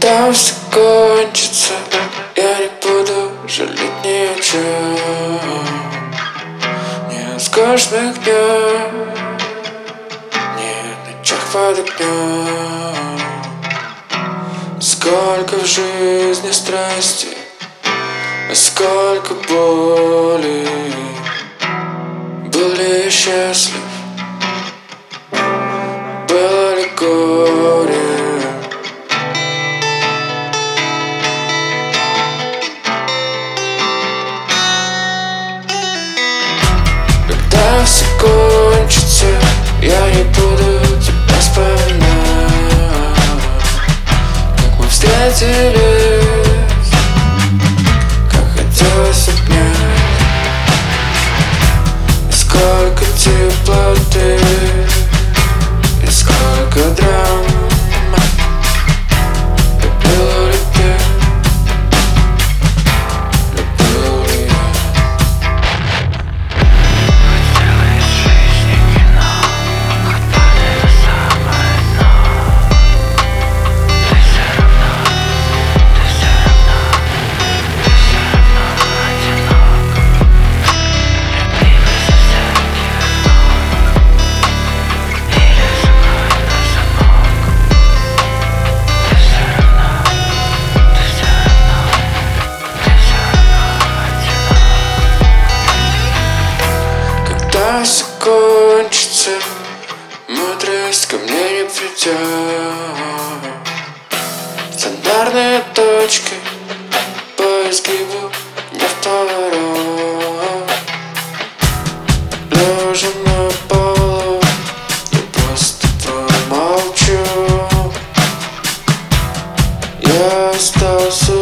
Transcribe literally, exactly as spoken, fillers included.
Когда все кончится, я не буду жалеть ни о чем. Ни о скучных днях, ни о ночах под огнем. Сколько в жизни страсти, а сколько боли. Был ли я счастлив, было ли горе? Когда все кончится, я не буду тебя вспоминать, как мы встретились, как хотелось обнять. И сколько теплоты, и сколько драм. Любил ли ты, любил ли я? Хотелось жизни кино, отпали на самое дно. Ты все равно, ты все равно, ты все равно одинок. Любила со всяких ног, или закрой на замок. Ты все равно, ты все равно, ты все равно одинок. Когда все кончится, мудрость ко мне не придет. Стандартные точки по изгибу не в поворот. Лежа на полу, я просто промолчу. Я остался